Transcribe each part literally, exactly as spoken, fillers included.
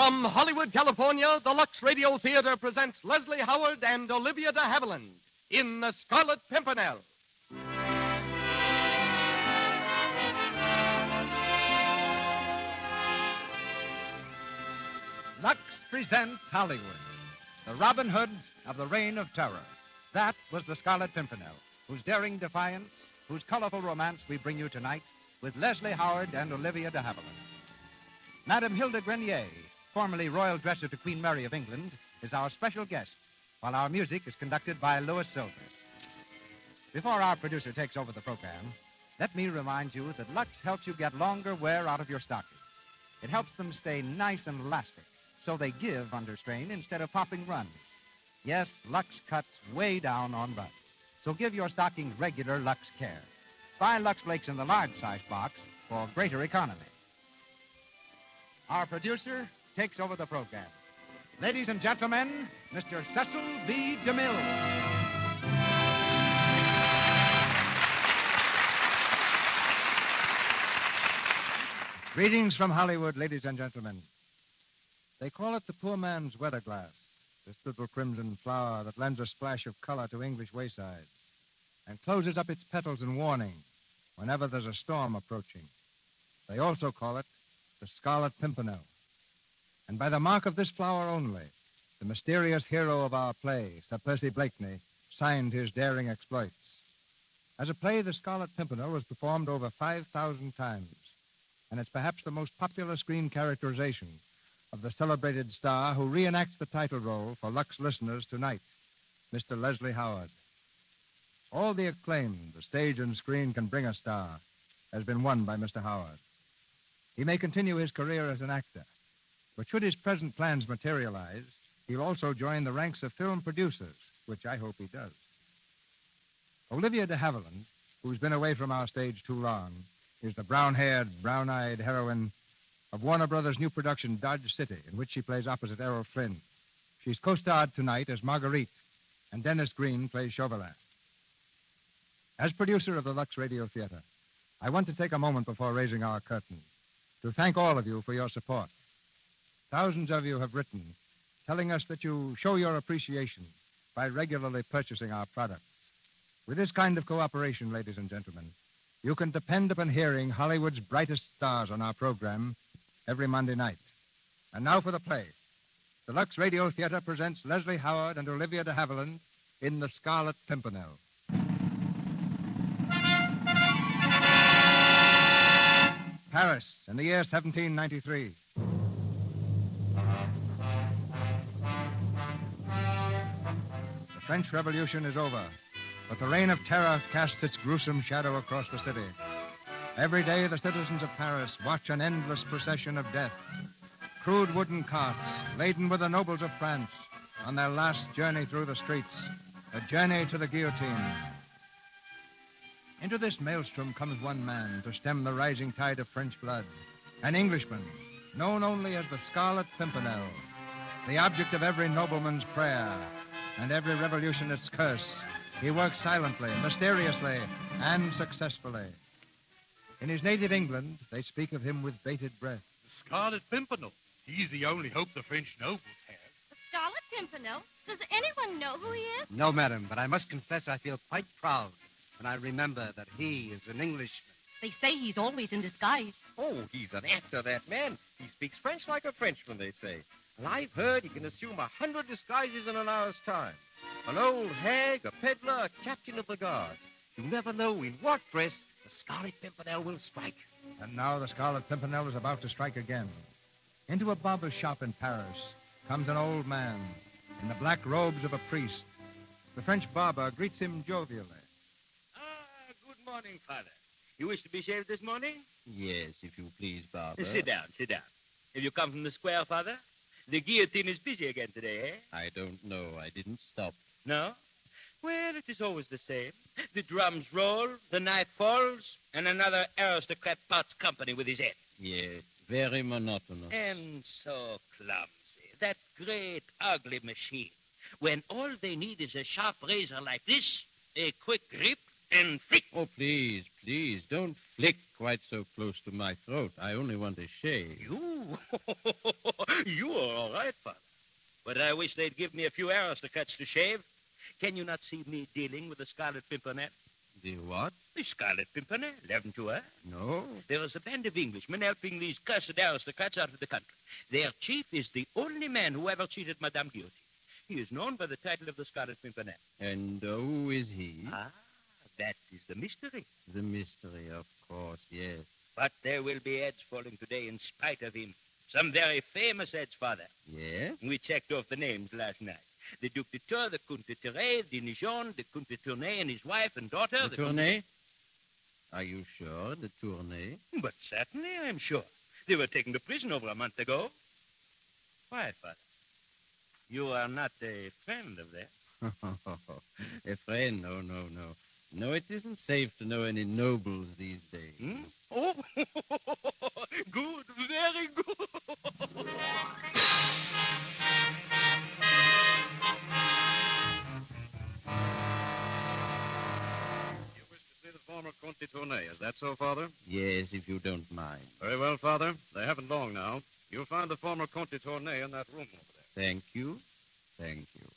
From Hollywood, California, the Lux Radio Theater presents Leslie Howard and Olivia de Havilland in The Scarlet Pimpernel. Lux presents Hollywood, the Robin Hood of the Reign of Terror. That was the Scarlet Pimpernel, whose daring defiance, whose colorful romance we bring you tonight with Leslie Howard and Olivia de Havilland. Madame Hilda Grenier, formerly royal dresser to Queen Mary of England, is our special guest, while our music is conducted by Louis Silvers. Before our producer takes over the program, let me remind you that Lux helps you get longer wear out of your stockings. It helps them stay nice and elastic, so they give under strain instead of popping runs. Yes, Lux cuts way down on runs. So give your stockings regular Lux care. Buy Lux Flakes in the large size box for greater economy. Our producer takes over the program. Ladies and gentlemen, Mister Cecil B. DeMille. Greetings from Hollywood, ladies and gentlemen. They call it the poor man's weather glass, this little crimson flower that lends a splash of color to English waysides and closes up its petals in warning whenever there's a storm approaching. They also call it the Scarlet Pimpernel. And by the mark of this flower only, the mysterious hero of our play, Sir Percy Blakeney, signed his daring exploits. As a play, the Scarlet Pimpernel was performed over five thousand times, and it's perhaps the most popular screen characterization of the celebrated star who reenacts the title role for Lux listeners tonight, Mister Leslie Howard. All the acclaim the stage and screen can bring a star has been won by Mister Howard. He may continue his career as an actor, but should his present plans materialize, he'll also join the ranks of film producers, which I hope he does. Olivia de Havilland, who's been away from our stage too long, is the brown-haired, brown-eyed heroine of Warner Brothers' new production, Dodge City, in which she plays opposite Errol Flynn. She's co-starred tonight as Marguerite, and Dennis Green plays Chauvelin. As producer of the Lux Radio Theater, I want to take a moment before raising our curtain to thank all of you for your support. Thousands of you have written, telling us that you show your appreciation by regularly purchasing our products. With this kind of cooperation, ladies and gentlemen, you can depend upon hearing Hollywood's brightest stars on our program every Monday night. And now for the play. The Lux Radio Theater presents Leslie Howard and Olivia de Havilland in The Scarlet Pimpernel. Paris, in the year seventeen ninety-three. The French Revolution is over, but the reign of terror casts its gruesome shadow across the city. Every day, the citizens of Paris watch an endless procession of death. Crude wooden carts, laden with the nobles of France, on their last journey through the streets, a journey to the guillotine. Into this maelstrom comes one man to stem the rising tide of French blood, an Englishman, known only as the Scarlet Pimpernel, the object of every nobleman's prayer and every revolutionist's curse. He works silently, mysteriously, and successfully. In his native England, they speak of him with bated breath. The Scarlet Pimpernel. He's the only hope the French nobles have. The Scarlet Pimpernel? Does anyone know who he is? No, madam, but I must confess I feel quite proud when I remember that he is an Englishman. They say he's always in disguise. Oh, he's an actor, that man. He speaks French like a Frenchman, they say. And I've heard he can assume a hundred disguises in an hour's time. An old hag, a peddler, a captain of the guards. You never know in what dress the Scarlet Pimpernel will strike. And now the Scarlet Pimpernel is about to strike again. Into a barber's shop in Paris comes an old man in the black robes of a priest. The French barber greets him jovially. Ah, good morning, Father. You wish to be shaved this morning? Yes, if you please, Barber. Sit down, sit down. Have you come from the square, Father? The guillotine is busy again today, eh? I don't know. I didn't stop. No? Well, it is always the same. The drums roll, the knife falls, and another aristocrat parts company with his head. Yes, very monotonous. And so clumsy. That great, ugly machine. When all they need is a sharp razor like this, a quick grip, and flick. Oh, please, please, don't flick quite so close to my throat. I only want a shave. You? You are all right, Father. But I wish they'd give me a few aristocrats to shave. Can you not see me dealing with the Scarlet Pimpernel? The what? The Scarlet Pimpernel, haven't you heard? No. There is a band of Englishmen helping these cursed aristocrats out of the country. Their chief is the only man who ever cheated Madame Guillotine. He is known by the title of the Scarlet Pimpernel. And uh, who is he? Ah, that is the mystery. The mystery, of course, yes. But there will be heads falling today in spite of him. Some very famous heads, Father. Yes? We checked off the names last night. The Duc de Tours, the Comte de Terray, de Nijon, the Comte de Tournay and his wife and daughter. The, the Tournay? Are you sure, the Tournay? But certainly, I'm sure. They were taken to prison over a month ago. Why, Father? You are not a friend of theirs? A friend? No, no, no. No, it isn't safe to know any nobles these days. Hmm? Oh, good, very good. You wish to see the former Comte de Tournay, is that so, Father? Yes, if you don't mind. Very well, Father. They haven't long now. You'll find the former Comte de Tournay in that room over there. Thank you. Thank you.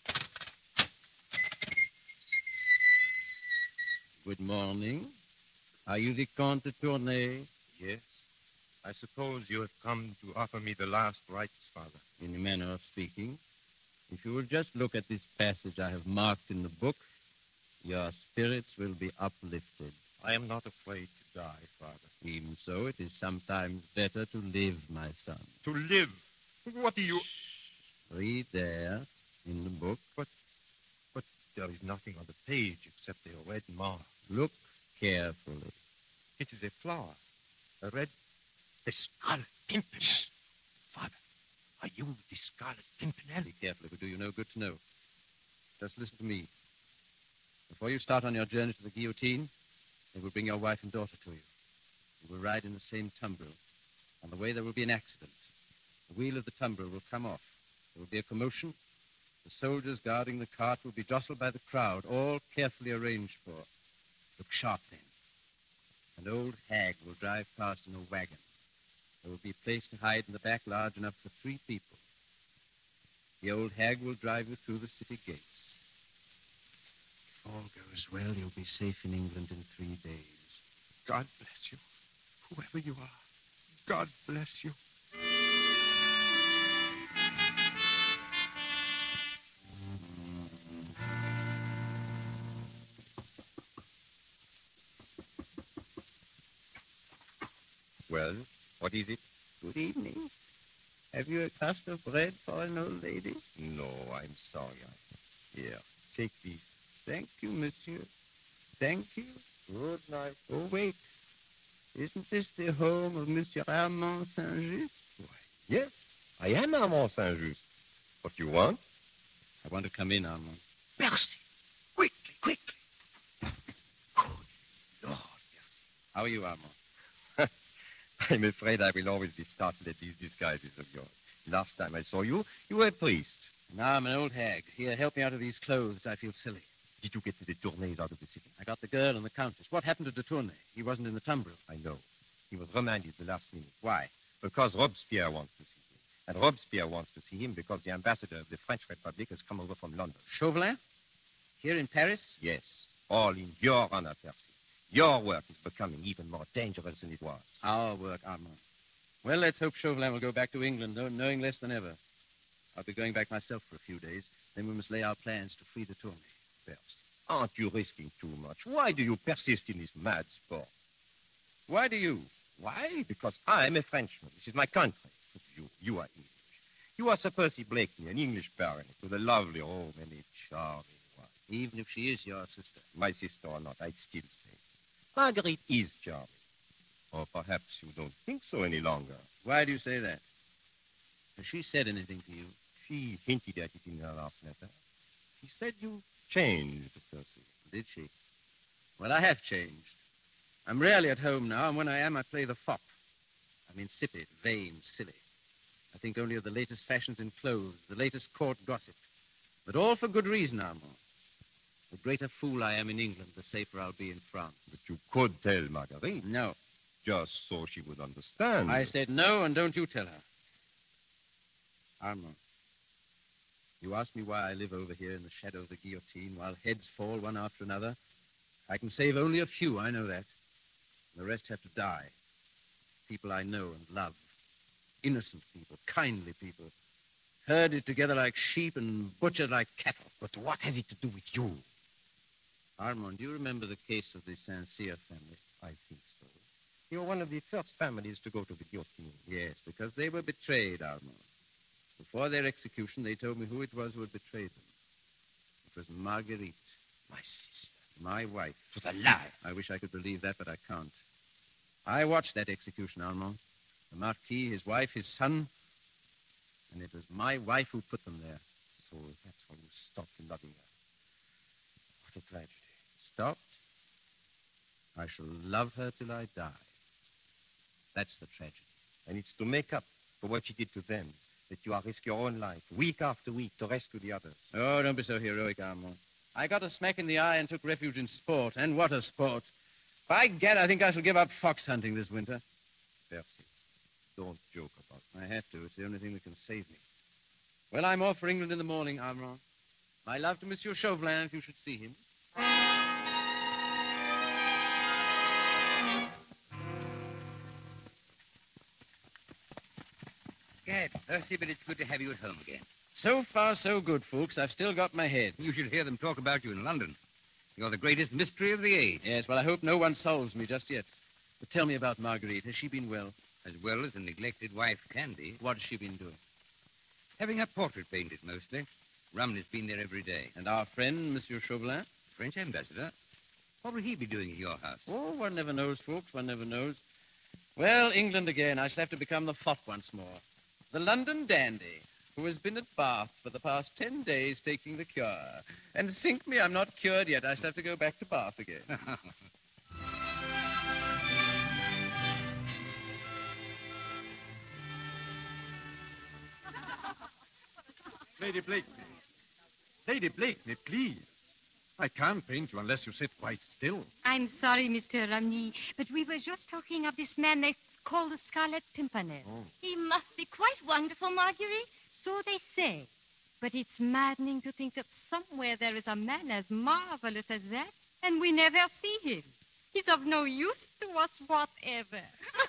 Good morning. Are you the Comte de Tournay? Yes. I suppose you have come to offer me the last rites, Father. In a manner of speaking. If you will just look at this passage I have marked in the book, your spirits will be uplifted. I am not afraid to die, Father. Even so, it is sometimes better to live, my son. To live? What do you... Read there, in the book. But, but there is nothing on the page except a red mark. Look carefully. It is a flower. A red... The Scarlet Pimpernel. Father, are you the Scarlet Pimpernel? Be careful, it will do you no good to know. Just listen to me. Before you start on your journey to the guillotine, they will bring your wife and daughter to you. You will ride in the same tumbril. On the way, there will be an accident. The wheel of the tumbril will come off. There will be a commotion. The soldiers guarding the cart will be jostled by the crowd, all carefully arranged for. Look sharp, then. An old hag will drive past in a wagon. There will be a place to hide in the back large enough for three people. The old hag will drive you through the city gates. If all goes well, you'll be safe in England in three days. God bless you, whoever you are. God bless you. Well, what is it? Good evening. Have you a crust of bread for an old lady? No, I'm sorry. I... Here, take these. Thank you, monsieur. Thank you. Good night. Oh, wait. Isn't this the home of Monsieur Armand Saint-Just? Why, yes, I am Armand Saint-Just. What you want? I want to come in, Armand. Percy! Quickly, quickly! Good Lord, Percy. How are you, Armand? I'm afraid I will always be startled at these disguises of yours. Last time I saw you, you were a priest. Now I'm an old hag. Here, help me out of these clothes. I feel silly. Did you get the de Tournays out of the city? I got the girl and the countess. What happened to de Tournay? He wasn't in the tumbril. I know. He was remanded the last minute. Why? Because Robespierre wants to see him. And Robespierre wants to see him because the ambassador of the French Republic has come over from London. Chauvelin? Here in Paris? Yes. All in your honor, Percy. Your work is becoming even more dangerous than it was. Our work, Armand. Well, let's hope Chauvelin will go back to England, though, knowing less than ever. I'll be going back myself for a few days. Then we must lay our plans to free de Tournay. Percy, aren't you risking too much? Why do you persist in this mad sport? Why do you? Why? Because I'm a Frenchman. This is my country. But you, you are English. You are Sir Percy Blakeney, an English baronet with a lovely home and a charming wife. Even if she is your sister. My sister or not, I'd still say. Marguerite is charming. Or perhaps you don't think so any longer. Why do you say that? Has she said anything to you? She hinted at it in her last letter. She said you changed, Percy. Did she? Well, I have changed. I'm rarely at home now, and when I am, I play the fop. I'm insipid, vain, silly. I think only of the latest fashions in clothes, the latest court gossip. But all for good reason, Armand. The greater fool I am in England, the safer I'll be in France. But you could tell Marguerite, No. just so she would understand. I said no, and don't you tell her. Armand, you ask me why I live over here in the shadow of the guillotine while heads fall one after another. I can save only a few, I know that. The rest have to die. People I know and love. Innocent people, kindly people. Herded together like sheep and butchered like cattle. But what has it to do with you? Armand, do you remember the case of the Saint-Cyr family? I think so. You're one of the first families to go to the guillotine. Yes, because they were betrayed, Armand. Before their execution, they told me who it was who had betrayed them. It was Marguerite. My sister. My wife. It was a lie. I wish I could believe that, but I can't. I watched that execution, Armand. The Marquis, his wife, his son. And it was my wife who put them there. So that's why you stopped loving her. What a tragedy. Stopped? I shall love her till I die. That's the tragedy. And it's to make up for what she did to them that you are risk your own life, week after week, to rescue the others. Oh, don't be so heroic, Armand. I got a smack in the eye and took refuge in sport. And what a sport. By gad, I think I shall give up fox hunting this winter. Percy, don't joke about it. I have to. It's the only thing that can save me. Well, I'm off for England in the morning, Armand. My love to Monsieur Chauvelin, if you should see him. Gad, Percy, but it's good to have you at home again. So far, so good, Fuchs. I've still got my head. You should hear them talk about you in London. You're the greatest mystery of the age. Yes, well, I hope no one solves me just yet. But tell me about Marguerite. Has she been well? As well as a neglected wife can be. What has she been doing? Having her portrait painted, mostly. Rumney's been there every day. And our friend, Monsieur Chauvelin? French ambassador. What will he be doing at your house? Oh, one never knows, Fuchs. One never knows. Well, England again. I shall have to become the fop once more. The London dandy, who has been at Bath for the past ten days taking the cure. And sink me, I'm not cured yet. I shall have to go back to Bath again. Lady Blakeney. Lady Blakeney, please. I can't paint you unless you sit quite still. I'm sorry, Mister Romney, but we were just talking of this man they call the Scarlet Pimpernel. Oh. He must be quite wonderful, Marguerite. So they say. But it's maddening to think that somewhere there is a man as marvelous as that, and we never see him. He's of no use to us whatever.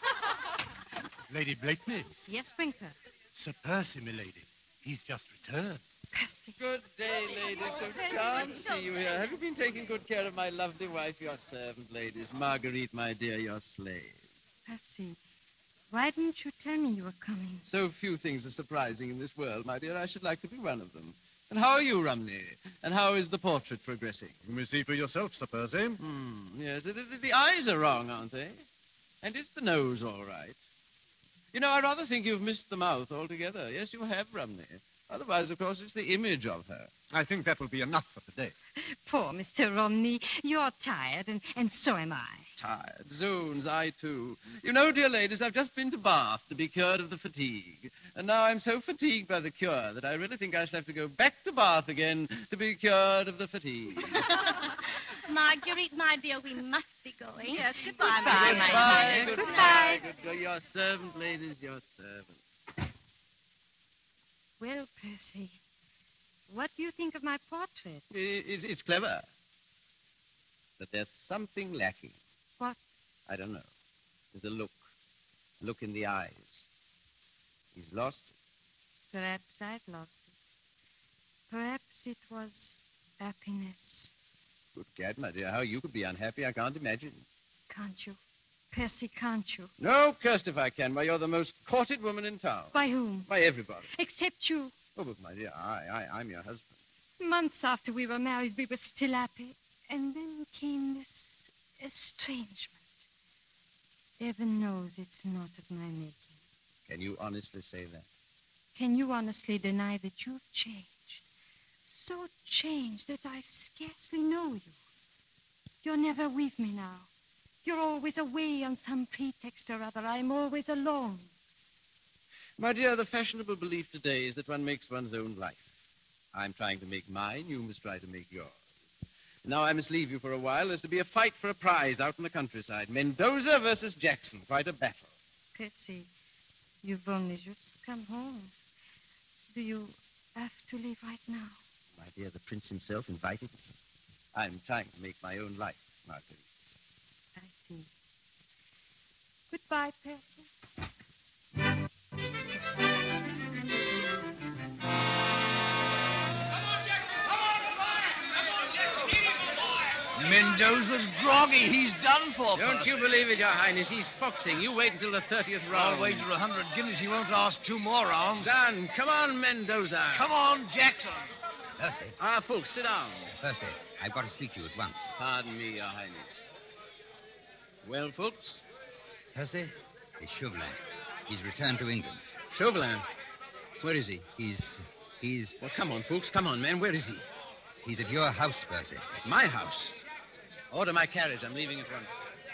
Lady Blakeney. Yes, Sprinkler. Sir Percy, milady. He's just returned. Percy. Good day, ladies. So charmed to see you here. Have you been taking good care of my lovely wife, your servant, ladies? Marguerite, my dear, your slave. Percy, why didn't you tell me you were coming? So few things are surprising in this world, my dear. I should like to be one of them. And how are you, Rumney? And how is the portrait progressing? You may see for yourself, Sir Percy. Hmm, yes. The, the, the eyes are wrong, aren't they? And is the nose all right? You know, I rather think you've missed the mouth altogether. Yes, you have, Rumney. Otherwise, of course, it's the image of her. I think that will be enough for today. Poor Mister Romney. You're tired, and, and so am I. Tired. Zoons, I too. You know, dear ladies, I've just been to Bath to be cured of the fatigue. And now I'm so fatigued by the cure that I really think I shall have to go back to Bath again to be cured of the fatigue. Marguerite, my dear, we must be going. Yes, goodbye, goodbye, my my dear. dear. Goodbye. Goodbye. Your servant, ladies, your servant. Well, Percy, what do you think of my portrait? I- It's, it's clever. But there's something lacking. What? I don't know. There's a look. A look in the eyes. He's lost it. Perhaps I've lost it. Perhaps it was happiness. Good gad, my dear. How you could be unhappy, I can't imagine. Can't you? Percy, can't you? No, cursed if I can. Why, you're the most courted woman in town. By whom? By everybody. Except you. Oh, but my dear, I, I, I'm your husband. Months after we were married, we were still happy. And then came this estrangement. Heaven knows it's not of my making. Can you honestly say that? Can you honestly deny that you've changed? So changed that I scarcely know you. You're never with me now. You're always away on some pretext or other. I'm always alone. My dear, the fashionable belief today is that one makes one's own life. I'm trying to make mine. You must try to make yours. Now I must leave you for a while. There's to be a fight for a prize out in the countryside. Mendoza versus Jackson. Quite a battle. Percy, you've only just come home. Do you have to leave right now? My dear, the prince himself invited me. I'm trying to make my own life, Marguerite. I see. Goodbye, Percy. Mendoza's groggy. He's done for. Don't you believe it, Your Highness. He's foxing. You wait until the thirtieth round. I'll wager a hundred guineas he won't last two more rounds. Done. Come on, Mendoza. Come on, Jackson. Percy. Ah, folks, sit down. Percy, I've got to speak to you at once. Pardon me, Your Highness. Well, folks? Percy, it's Chauvelin. He's returned to England. Chauvelin? Where is he? He's... he's... Well, come on, folks. Come on, man. Where is he? He's at your house, Percy. At my house? Order my carriage. I'm leaving at once.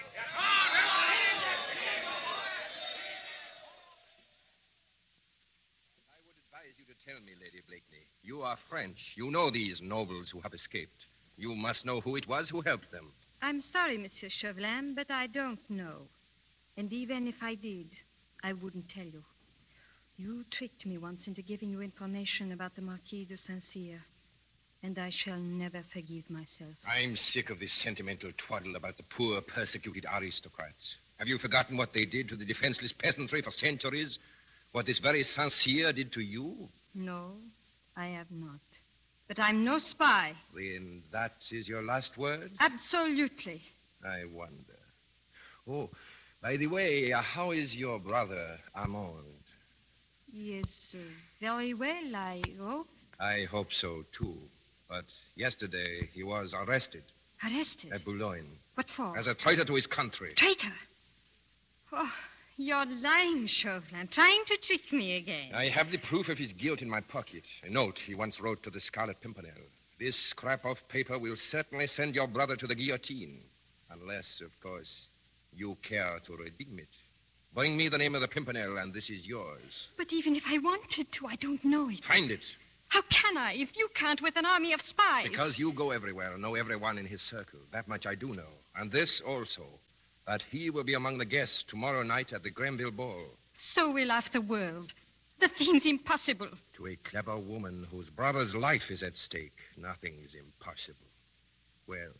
I would advise you to tell me, Lady Blakeney. You are French. You know these nobles who have escaped. You must know who it was who helped them. I'm sorry, Monsieur Chauvelin, but I don't know. And even if I did, I wouldn't tell you. You tricked me once into giving you information about the Marquis de Saint-Cyr, and I shall never forgive myself. I'm sick of this sentimental twaddle about the poor, persecuted aristocrats. Have you forgotten what they did to the defenseless peasantry for centuries? What this very Saint-Cyr did to you? No, I have not. But I'm no spy. Then that is your last word? Absolutely. I wonder. Oh, by the way, uh, how is your brother, Armand? He is uh, very well, I hope. I hope so, too. But yesterday he was arrested. Arrested? At Boulogne. What for? As a traitor to his country. Traitor? Oh, you're lying, Chauvelin, trying to trick me again. I have the proof of his guilt in my pocket. A note he once wrote to the Scarlet Pimpernel. This scrap of paper will certainly send your brother to the guillotine. Unless, of course, you care to redeem it. Bring me the name of the Pimpernel, and this is yours. But even if I wanted to, I don't know it. Find it. How can I, if you can't with an army of spies? Because you go everywhere and know everyone in his circle. That much I do know. And this also, that he will be among the guests tomorrow night at the Grenville Ball. So will half the world. The thing's impossible. To a clever woman whose brother's life is at stake, nothing is impossible. Well?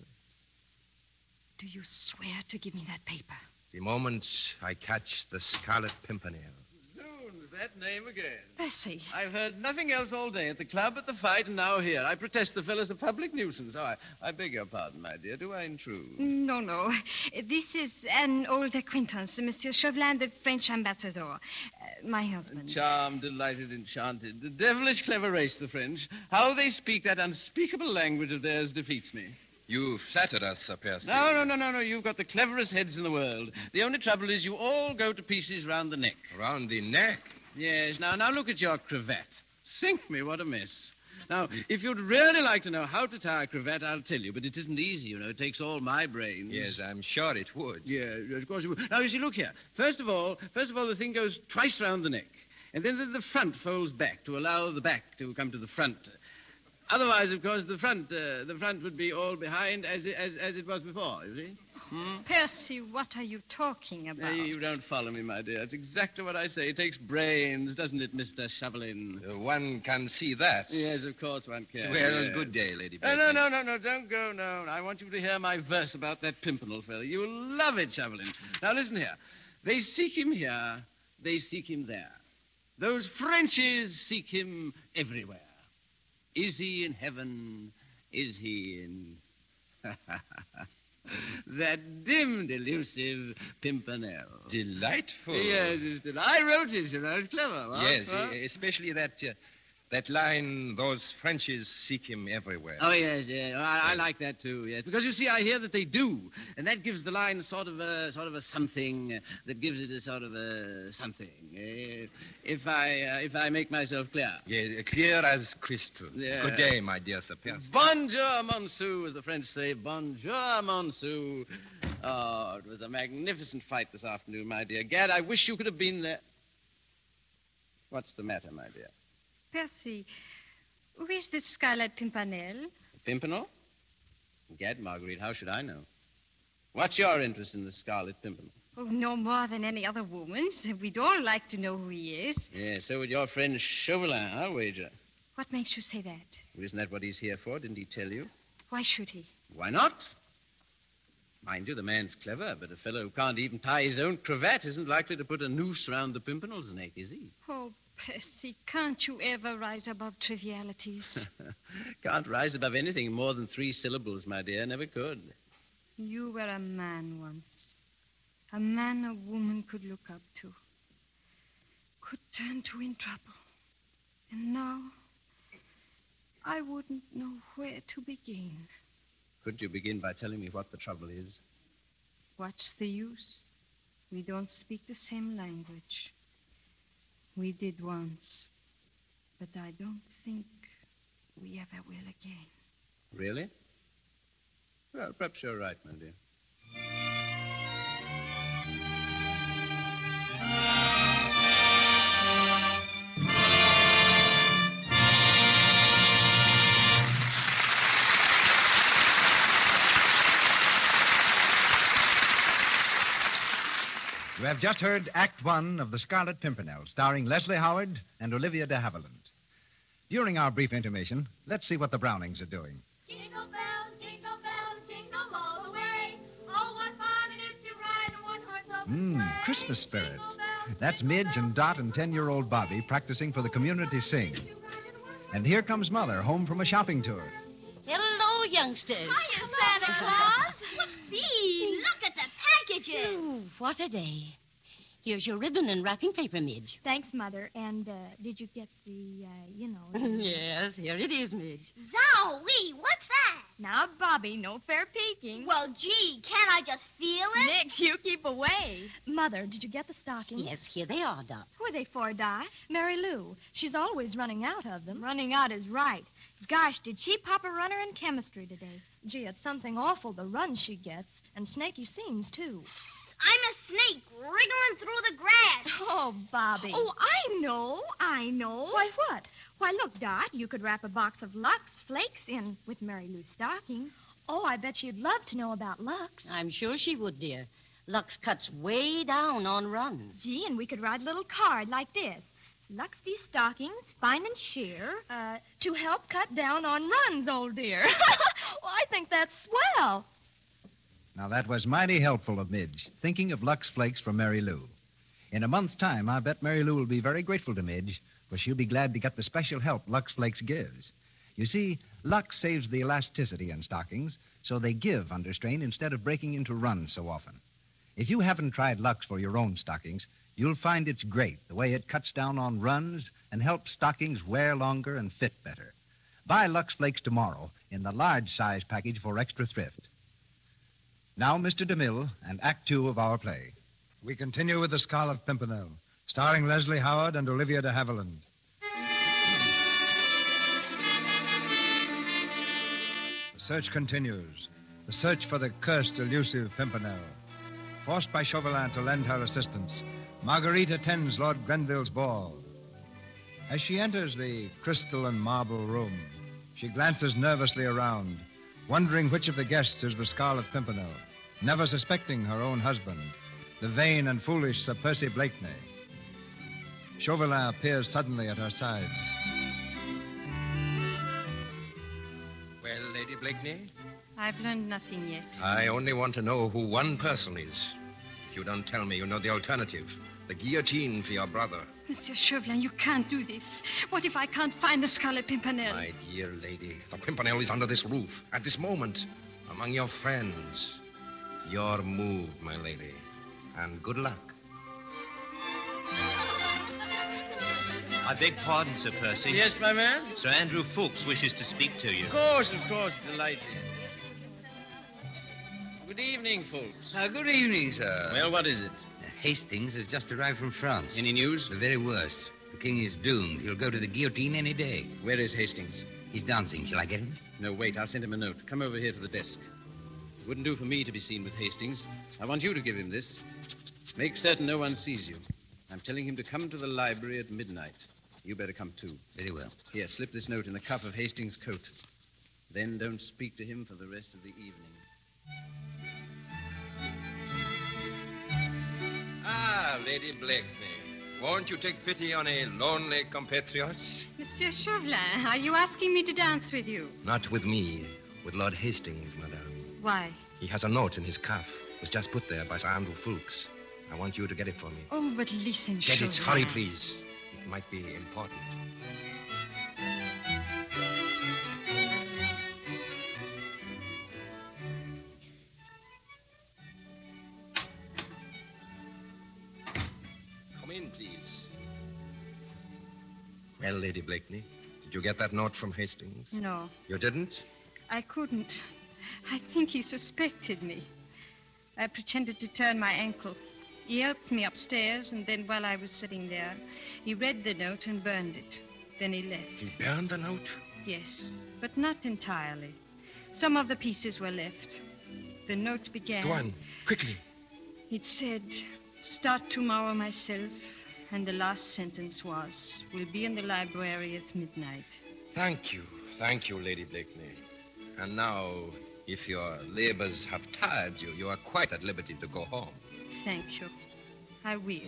Do you swear to give me that paper? The moment I catch the Scarlet Pimpernel. Zoons, that name again. Percy. I've heard nothing else all day. At the club, at the fight, and now here. I protest the fellow's a public nuisance. Oh, I, I beg your pardon, my dear. Do I intrude? No, no. This is an old acquaintance, Monsieur Chauvelin, the French ambassador. Uh, my husband. Charmed, delighted, enchanted. The devilish clever race, the French. How they speak that unspeakable language of theirs defeats me. You flattered us, Sir Percy. No, no, no, no, no. You've got the cleverest heads in the world. The only trouble is you all go to pieces round the neck. Round the neck? Yes. Now, now look at your cravat. Sink me, what a mess. Now, if you'd really like to know how to tie a cravat, I'll tell you. But it isn't easy, you know. It takes all my brains. Yes, I'm sure it would. Yeah, yes, of course it would. Now, you see, look here. First of all, first of all, the thing goes twice round the neck. And then the, the front folds back to allow the back to come to the front. Otherwise, of course, the front uh, the front would be all behind as it, as, as it was before, you see? Hmm? Percy, what are you talking about? Uh, you don't follow me, my dear. It's exactly what I say. It takes brains, doesn't it, Mister Chauvelin? Uh, one can see that. Yes, of course one can. Well, yes. good day, Lady Oh, Blakeney. no, no, no, no, don't go, no. I want you to hear my verse about that Pimpernel fellow. You'll love it, Chauvelin. Now, listen here. They seek him here, they seek him there. Those Frenchies seek him everywhere. Is he in heaven? Is he in... that dim, delusive Pimpernel. Delightful. Yes, it's del- I wrote it, you know. It's clever. Huh? Yes, Huh? e- especially that uh, that line, those Frenchies seek him everywhere. Oh, yes, yes. I, I like that, too, yes. Because, you see, I hear that they do. And that gives the line sort of a, sort of a something uh, that gives it a sort of a something. Uh, if I uh, if I make myself clear. Yeah, clear as crystal. Yeah. Good day, my dear Sir Percy. Bonjour, Monsieur, as the French say. Bonjour, Monsieur. Oh, it was a magnificent fight this afternoon, my dear. Gad, I wish you could have been there. What's the matter, my dear? Percy, who is the Scarlet Pimpernel? Pimpernel? Gad, Marguerite, how should I know? What's your interest in the Scarlet Pimpernel? Oh, no more than any other woman's. We'd all like to know who he is. Yeah, so would your friend Chauvelin, I'll wager. What makes you say that? Well, isn't that what he's here for? Didn't he tell you? Why should he? Why not? Mind you, the man's clever, but a fellow who can't even tie his own cravat isn't likely to put a noose around the Pimpernel's neck, is he? Oh, Percy, can't you ever rise above trivialities? Can't rise above anything more than three syllables, my dear. Never could. You were a man once. A man a woman could look up to. Could turn to in trouble. And now, I wouldn't know where to begin. Could you begin by telling me what the trouble is? What's the use? We don't speak the same language. We did once, but I don't think we ever will again. Really? Well, perhaps you're right, my dear. You have just heard Act One of The Scarlet Pimpernel, starring Leslie Howard and Olivia de Havilland. During our brief intermission, let's see what the Brownings are doing. Jingle bells, jingle bells, jingle all the way. Oh, what fun it is to ride in one horse open sleigh. Mmm, Christmas spirit. That's Midge and Dot and ten-year-old Bobby practicing for the community sing. And here comes Mother, home from a shopping tour. Hello, youngsters. Hiya, Santa Claus. Whoopee, look at the packages. Oh, what a day. Here's your ribbon and wrapping paper, Midge. Thanks, Mother. And uh, did you get the, uh, you know... The... Yes, here it is, Midge. Zowie, what's that? Now, Bobby, no fair peeking. Well, gee, can't I just feel it? Nix, you keep away. Mother, did you get the stockings? Yes, here they are, Dot. Who are they for, Dot? Mary Lou. She's always running out of them. Running out is right. Gosh, did she pop a runner in chemistry today? Gee, it's something awful, the runs she gets. And snaky seams, too. I'm a snake wriggling through the grass. Oh, Bobby. Oh, I know. I know. Why, what? Why, look, Dot, you could wrap a box of Lux Flakes in with Mary Lou's stocking. Oh, I bet she'd love to know about Lux. I'm sure she would, dear. Lux cuts way down on runs. Gee, and we could write a little card like this. Lux these stockings, fine and sheer, uh, to help cut down on runs, old dear. Well, I think that's swell. Now, that was mighty helpful of Midge, thinking of Lux Flakes for Mary Lou. In a month's time, I bet Mary Lou will be very grateful to Midge, for she'll be glad to get the special help Lux Flakes gives. You see, Lux saves the elasticity in stockings, so they give under strain instead of breaking into runs so often. If you haven't tried Lux for your own stockings, you'll find it's great, the way it cuts down on runs and helps stockings wear longer and fit better. Buy Lux Flakes tomorrow in the large size package for extra thrift. Now, Mister DeMille and Act Two of our play. We continue with The Scarlet Pimpernel, starring Leslie Howard and Olivia de Havilland. The search continues. The search for the cursed, elusive Pimpernel. Forced by Chauvelin to lend her assistance, Marguerite attends Lord Grenville's ball. As she enters the crystal and marble room, she glances nervously around, wondering which of the guests is the Scarlet Pimpernel, never suspecting her own husband, the vain and foolish Sir Percy Blakeney. Chauvelin appears suddenly at her side. Well, Lady Blakeney? I've learned nothing yet. I only want to know who one person is. If you don't tell me, you know the alternative. The guillotine for your brother. Monsieur Chauvelin, you can't do this. What if I can't find the Scarlet Pimpernel? My dear lady, the Pimpernel is under this roof, at this moment, among your friends. Your move, my lady. And good luck. I beg pardon, Sir Percy. Yes, my man? Sir Andrew Ffoulkes wishes to speak to you. Of course, of course. Delighted. Good evening, Ffoulkes. Uh, good evening, sir. Well, what is it? Uh, Hastings has just arrived from France. Any news? The very worst. The king is doomed. He'll go to the guillotine any day. Where is Hastings? He's dancing. Shall I get him? No, wait. I'll send him a note. Come over here to the desk. It wouldn't do for me to be seen with Hastings. I want you to give him this. Make certain no one sees you. I'm telling him to come to the library at midnight. You better come, too. Very well. Here, slip this note in the cuff of Hastings' coat. Then don't speak to him for the rest of the evening. Ah, Lady Blakeney. Won't you take pity on a lonely compatriot? Monsieur Chauvelin, are you asking me to dance with you? Not with me. With Lord Hastings, madame. Why? He has a note in his cuff. It was just put there by Sir Andrew Fulks. I want you to get it for me. Oh, but listen, Get Chauvelin. it. Hurry, please. It might be important. Come in, please. Well, Lady Blakeney, did you get that note from Hastings? No, You didn't? I couldn't. I think he suspected me. I pretended to turn my ankle. He helped me upstairs, and then while I was sitting there, he read the note and burned it. Then he left. He burned the note? Yes, but not entirely. Some of the pieces were left. The note began. Go on, quickly. It said, start tomorrow myself, and the last sentence was, will be in the library at midnight. Thank you. Thank you, Lady Blakeney. And now, if your labors have tired you, you are quite at liberty to go home. Thank you. I will.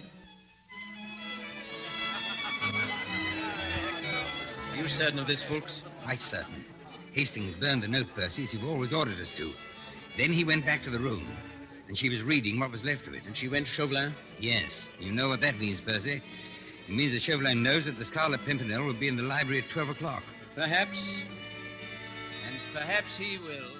Are you certain of this, Fulks? Quite certain. Hastings burned the note, Percy, as you've always ordered us to. Then he went back to the room, and she was reading what was left of it. And she went to Chauvelin? Yes. You know what that means, Percy. It means that Chauvelin knows that the Scarlet Pimpernel will be in the library at twelve o'clock. Perhaps. And perhaps he will.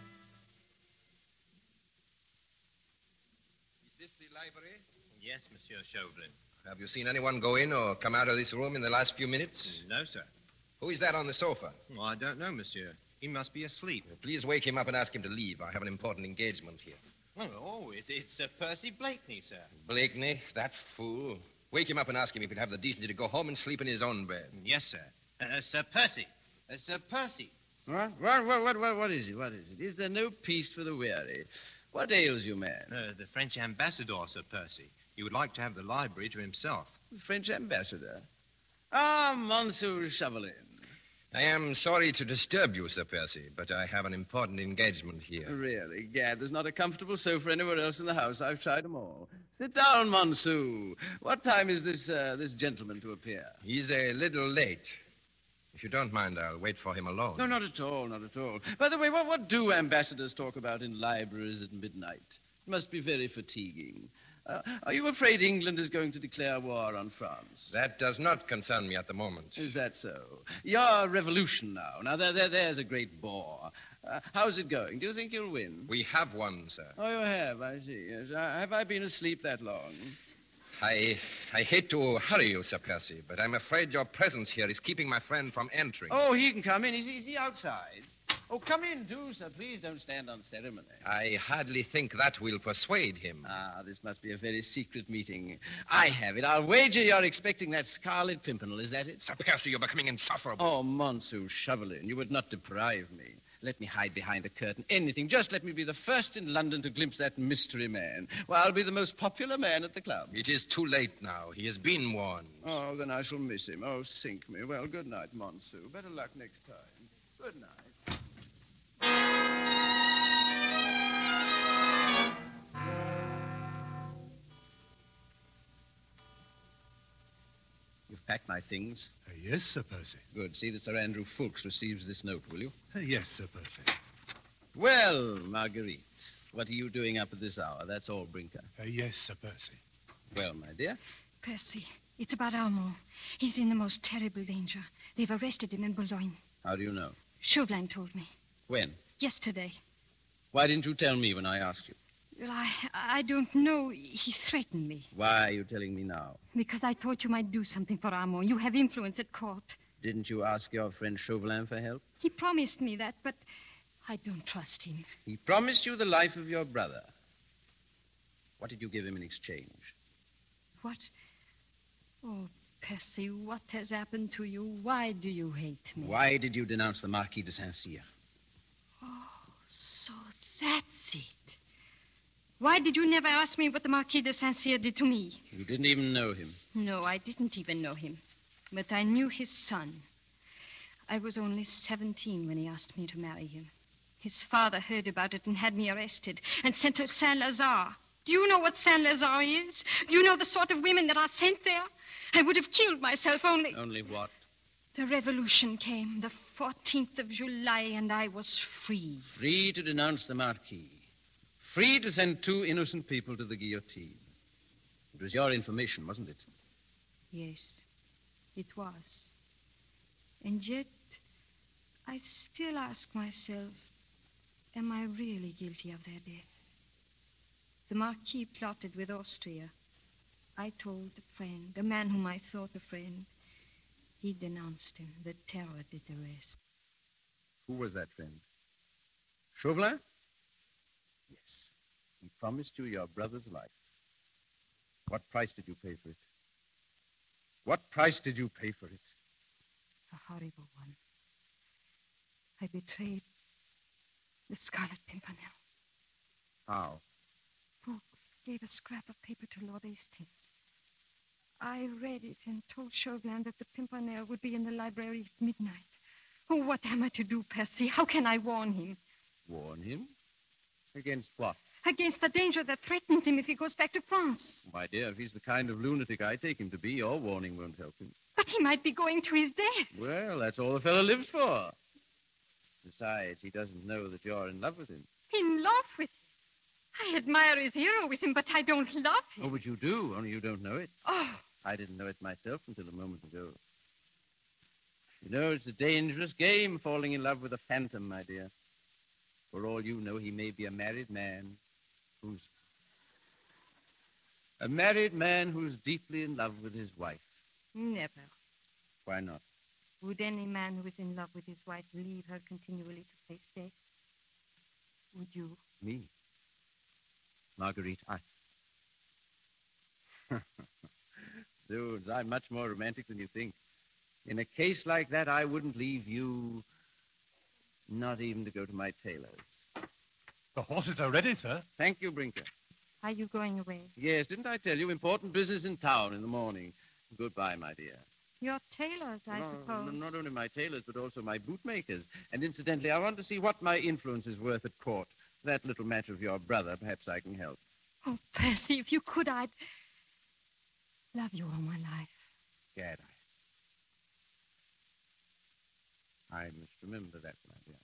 Is this the library? Yes, Monsieur Chauvelin. Have you seen anyone go in or come out of this room in the last few minutes? No, sir. Who is that on the sofa? Well, I don't know, Monsieur. He must be asleep. Please wake him up and ask him to leave. I have an important engagement here. Oh, oh it, it's uh, Percy Blakeney, sir. Blakeney, that fool. Wake him up and ask him if he'd have the decency to go home and sleep in his own bed. Yes, sir. Uh, Sir Percy. Uh, Sir Percy. What? What, what, what, what, what is it? What is it? Is there no peace for the weary? What ails you, man? Uh, the French ambassador, Sir Percy. He would like to have the library to himself. The French ambassador? Ah, Monsieur Chauvelin. I am sorry to disturb you, Sir Percy, but I have an important engagement here. Really, Gad, there's not a comfortable sofa anywhere else in the house. I've tried them all. Sit down, Monsieur. What time is this uh, this gentleman to appear? He's a little late. If you don't mind, I'll wait for him alone. No, not at all, not at all. By the way, what, what do ambassadors talk about in libraries at midnight? It must be very fatiguing. Uh, are you afraid England is going to declare war on France? That does not concern me at the moment. Is that so? Your revolution now. Now, there, there, there's a great bore. Uh, how's it going? Do you think you'll win? We have won, sir. Oh, you have, I see. Yes. Uh, have I been asleep that long? I I hate to hurry you, Sir Percy, but I'm afraid your presence here is keeping my friend from entering. Oh, he can come in. Is he, is he outside? Oh, come in, do, sir. Please don't stand on ceremony. I hardly think that will persuade him. Ah, this must be a very secret meeting. I have it. I'll wager you're expecting that Scarlet Pimpernel. Is that it? Sir Percy, you're becoming insufferable. Oh, Monsieur Chauvelin, you would not deprive me. Let me hide behind a curtain. Anything. Just let me be the first in London to glimpse that mystery man. Well, I'll be the most popular man at the club. It is too late now. He has been warned. Oh, then I shall miss him. Oh, sink me. Well, good night, Monsieur. Better luck next time. Good night. You've packed my things? Uh, yes, Sir Percy. Good. See that Sir Andrew Fulks receives this note, will you? Uh, yes, Sir Percy. Well, Marguerite, what are you doing up at this hour? That's all, Brinker. Uh, yes, Sir Percy. Well, my dear? Percy, it's about Armand. He's in the most terrible danger. They've arrested him in Boulogne. How do you know? Chauvelin told me. When? Yesterday. Why didn't you tell me when I asked you? Well, I, I don't know. He threatened me. Why are you telling me now? Because I thought you might do something for Armand. You have influence at court. Didn't you ask your friend Chauvelin for help? He promised me that, but I don't trust him. He promised you the life of your brother. What did you give him in exchange? What? Oh, Percy, what has happened to you? Why do you hate me? Why did you denounce the Marquis de Saint-Cyr? Oh, so that's it. Why did you never ask me what the Marquis de Saint-Cyr did to me? You didn't even know him. No, I didn't even know him. But I knew his son. I was only seventeen when he asked me to marry him. His father heard about it and had me arrested and sent to Saint-Lazare. Do you know what Saint-Lazare is? Do you know the sort of women that are sent there? I would have killed myself only... Only what? The revolution came, the fourteenth of July, and I was free. Free to denounce the Marquis. Free to send two innocent people to the guillotine. It was your information, wasn't it? Yes, it was. And yet, I still ask myself, am I really guilty of their death? The Marquis plotted with Austria. I told a friend, a man whom I thought a friend. He denounced him. The terror did the rest. Who was that friend? Chauvelin? Yes. He promised you your brother's life. What price did you pay for it? What price did you pay for it? A horrible one. I betrayed the Scarlet Pimpernel. How? Fawkes gave a scrap of paper to Lord Hastings. I read it and told Chauvelin that the Pimpernel would be in the library at midnight. Oh, what am I to do, Percy? How can I warn him? Warn him? Against what? Against the danger that threatens him if he goes back to France. My dear, if he's the kind of lunatic I take him to be, your warning won't help him. But he might be going to his death. Well, that's all the fellow lives for. Besides, he doesn't know that you're in love with him. In love with him? I admire his heroism, but I don't love him. Oh, but you do, only you don't know it. Oh. I didn't know it myself until a moment ago. You know, it's a dangerous game, falling in love with a phantom, my dear. For all you know, he may be a married man who's... A married man who's deeply in love with his wife. Never. Why not? Would any man who is in love with his wife leave her continually to face death? Would you? Me? Marguerite, I... Zoons, I'm much more romantic than you think. In a case like that, I wouldn't leave you, not even to go to my tailor's. The horses are ready, sir. Thank you, Brinker. Are you going away? Yes, didn't I tell you? Important business in town in the morning. Goodbye, my dear. Your tailors, I no, suppose. No, not only my tailors, but also my bootmakers. And incidentally, I want to see what my influence is worth at court. That little matter of your brother, perhaps I can help. Oh, Percy, if you could, I'd love you all my life. Gad, I... I must remember that, my dear.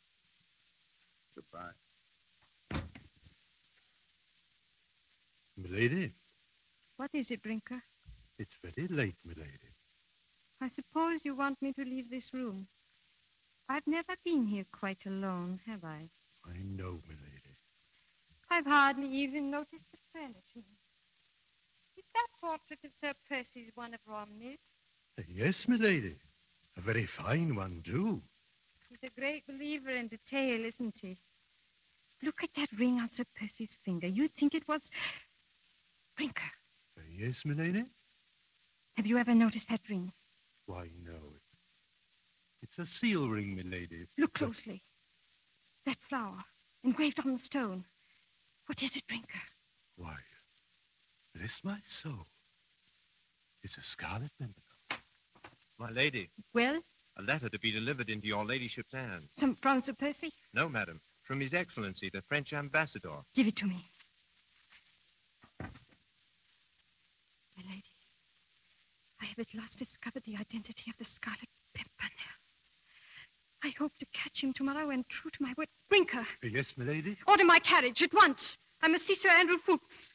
Goodbye. Milady, What is it, Brinker? it's very late, milady. I suppose you want me to leave this room. I've never been here quite alone, have I? I know, milady. I've hardly even noticed the furniture. Is that portrait of Sir Percy's one of Romney's? Uh, Yes, milady. A very fine one, too. He's a great believer in detail, isn't he? Look at that ring on Sir Percy's finger. You'd think it was... Brinker, Uh, Yes, milady? have you ever noticed that ring? Why, no. It's a seal ring, milady. Look closely. That flower, engraved on the stone. What is it, Brinker? Why, bless my soul. It's a scarlet pimpernel. My lady, Well, a letter to be delivered into your ladyship's hands. some from Sir Percy? No, madam. From His Excellency, the French ambassador. Give it to me. My lady, I have at last discovered the identity of the Scarlet Pimpernel. I hope to catch him tomorrow, and true to my word... Brinker, Uh, Yes, milady? order my carriage at once. I must see Sir Andrew Ffoulkes.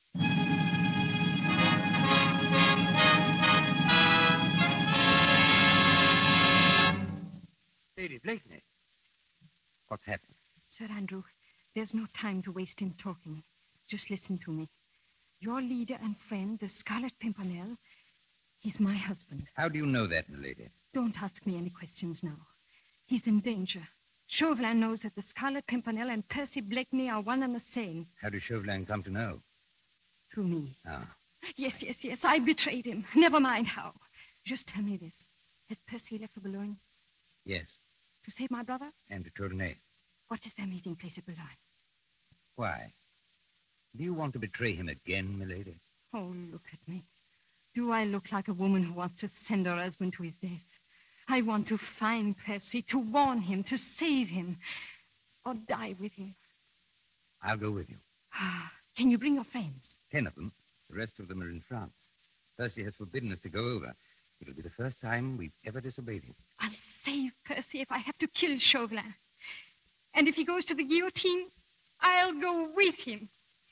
Lady Blakeney. What's happened? Sir Andrew, there's no time to waste in talking. Just listen to me. Your leader and friend, the Scarlet Pimpernel, he's my husband. How do you know that, milady? Don't ask me any questions now. He's in danger. Chauvelin knows that the Scarlet Pimpernel and Percy Blakeney are one and the same. How did Chauvelin come to know? Through me. Ah. Yes, yes, yes, I betrayed him. Never mind how. Just tell me this. Has Percy left for Boulogne? Yes. To save my brother? And to Tournai. What is their meeting place at Boulogne? Why? Do you want to betray him again, milady? Oh, look at me. Do I look like a woman who wants to send her husband to his death? I want to find Percy, to warn him, to save him, or die with him. I'll go with you. Ah, can you bring your friends? Ten of them. The rest of them are in France. Percy has forbidden us to go over. It'll be the first time we've ever disobeyed him. I'll save Percy if I have to kill Chauvelin. And if he goes to the guillotine, I'll go with him.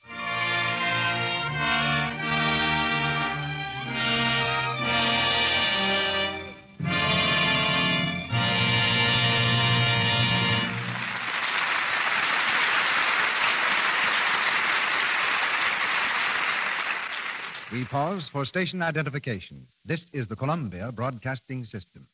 We pause for station identification. This is the Columbia Broadcasting System.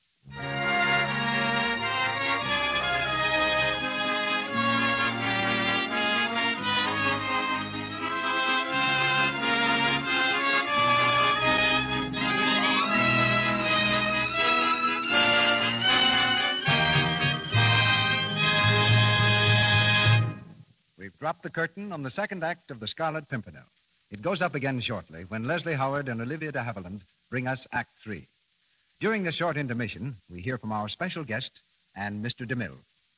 We've dropped the curtain on the second act of The Scarlet Pimpernel. It goes up again shortly when Leslie Howard and Olivia de Havilland bring us Act Three. During this short intermission, we hear from our special guest and Mister DeMille.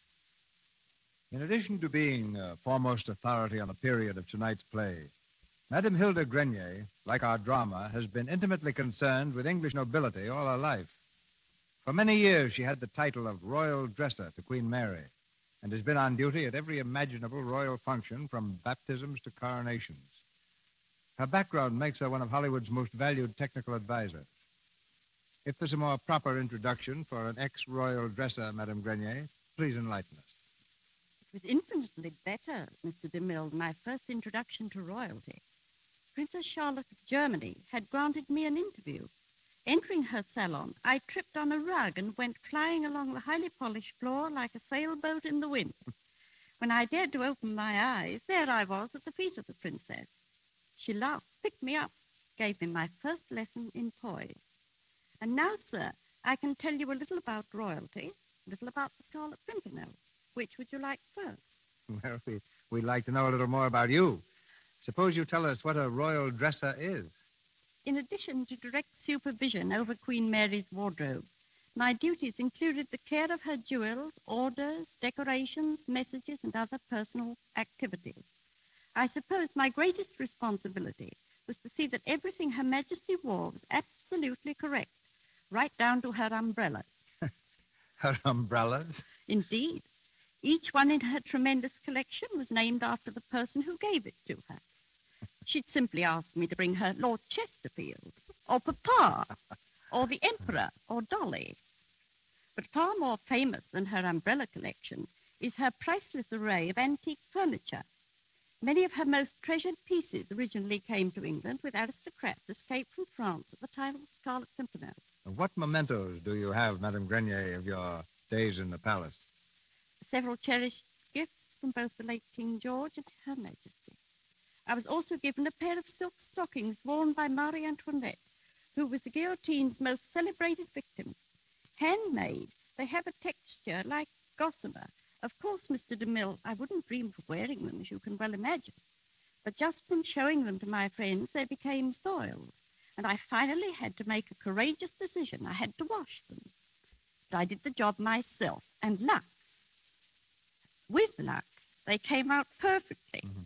In addition to being uh, foremost authority on the period of tonight's play, Madame Hilda Grenier, like our drama, has been intimately concerned with English nobility all her life. For many years, she had the title of Royal Dresser to Queen Mary and has been on duty at every imaginable royal function from baptisms to coronations. Her background makes her one of Hollywood's most valued technical advisors. If there's a more proper introduction for an ex-royal dresser, Madame Grenier, please enlighten us. It was infinitely better, Mister DeMille, than my first introduction to royalty. Princess Charlotte of Germany had granted me an interview. Entering her salon, I tripped on a rug and went flying along the highly polished floor like a sailboat in the wind. When I dared to open my eyes, there I was at the feet of the princess. She laughed, picked me up, gave me my first lesson in poise. And now, sir, I can tell you a little about royalty, a little about the Scarlet Pimpernel. Which would you like first? Well, we, we'd like to know a little more about you. Suppose you tell us what a royal dresser is. In addition to direct supervision over Queen Mary's wardrobe, my duties included the care of her jewels, orders, decorations, messages, and other personal activities. I suppose my greatest responsibility was to see that everything Her Majesty wore was absolutely correct, right down to her umbrellas. Her umbrellas? Indeed. Each one in her tremendous collection was named after the person who gave it to her. She'd simply ask me to bring her Lord Chesterfield, or Papa, or the Emperor, or Dolly. But far more famous than her umbrella collection is her priceless array of antique furniture. Many of her most treasured pieces originally came to England with aristocrats escaped from France at the time of the Scarlet Pimpernel. What mementos do you have, Madame Grenier, of your days in the palace? Several cherished gifts from both the late King George and Her Majesty. I was also given a pair of silk stockings worn by Marie Antoinette, who was the guillotine's most celebrated victim. Handmade, they have a texture like gossamer. Of course, Mister DeMille, I wouldn't dream of wearing them, as you can well imagine. But just from showing them to my friends, they became soiled, and I finally had to make a courageous decision. I had to wash them. But I did the job myself, and Lux. With Lux, they came out perfectly. Mm-hmm.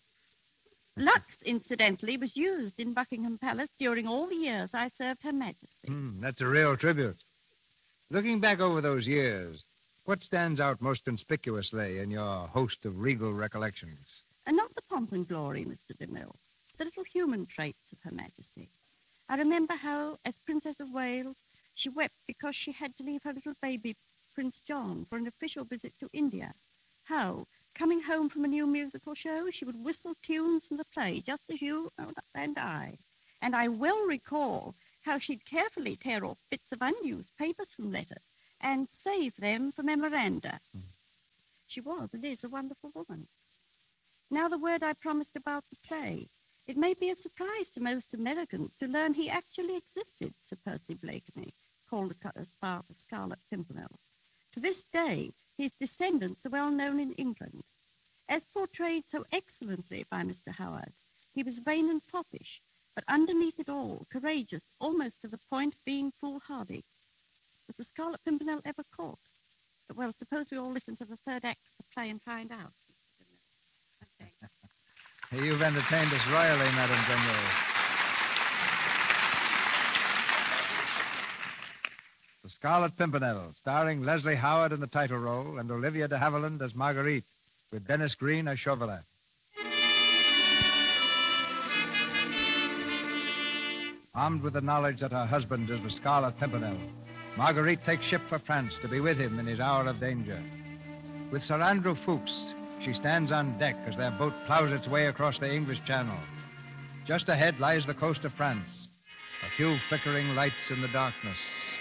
Lux, incidentally, was used in Buckingham Palace during all the years I served Her Majesty. Mm, that's a real tribute. Looking back over those years, what stands out most conspicuously in your host of regal recollections? And not the pomp and glory, Mister DeMille, the little human traits of Her Majesty. I remember how, as Princess of Wales, she wept because she had to leave her little baby, Prince John, for an official visit to India. How, coming home from a new musical show, she would whistle tunes from the play, just as you and I. And I well recall how she'd carefully tear off bits of unused papers from letters and save them for memoranda. Mm. She was and is a wonderful woman. Now the word I promised about the play. It may be a surprise to most Americans to learn he actually existed, Sir Percy Blakeney, called the Scarlet Pimpernel. To this day, his descendants are well known in England. As portrayed so excellently by Mister Howard, he was vain and foppish, but underneath it all, courageous almost to the point of being foolhardy. Was the Scarlet Pimpernel ever caught? But, well, suppose we all listen to the third act of the play and find out. You've entertained us royally, Madame General. The Scarlet Pimpernel, starring Leslie Howard in the title role and Olivia de Havilland as Marguerite, with Dennis Green as Chauvelin. Armed with the knowledge that her husband is the Scarlet Pimpernel, Marguerite takes ship for France to be with him in his hour of danger. With Sir Andrew Fuchs, she stands on deck as their boat plows its way across the English Channel. Just ahead lies the coast of France, a few flickering lights in the darkness.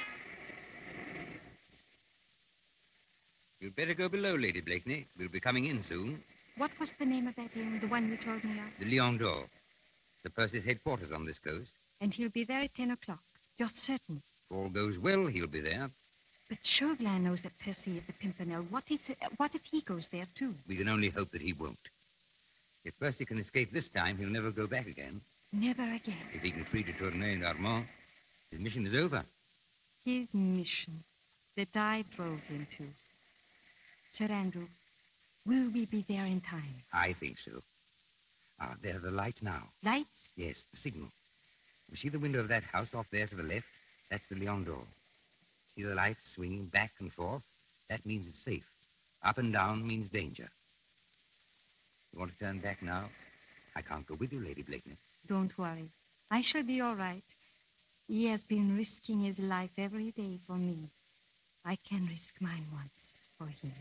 You'd better go below, Lady Blakeney. We'll be coming in soon. What was the name of that inn, the one you told me of? The Lion d'Or. Sir Percy's headquarters on this coast. And he'll be there at ten o'clock. You're certain? If all goes well, he'll be there. But Chauvelin knows that Percy is the Pimpernel. What is it? What if he goes there, too? We can only hope that he won't. If Percy can escape this time, he'll never go back again. Never again. If he can free de Tournay and Armand, his mission is over. His mission that I drove him to. Sir Andrew, will we be there in time? I think so. Ah, there are the lights now. Lights? Yes, the signal. You see the window of that house off there to the left? That's the Lion d'Or. See the light swinging back and forth? That means it's safe. Up and down means danger. You want to turn back now? I can't go with you, Lady Blakeney. Don't worry. I shall be all right. He has been risking his life every day for me. I can risk mine once for him.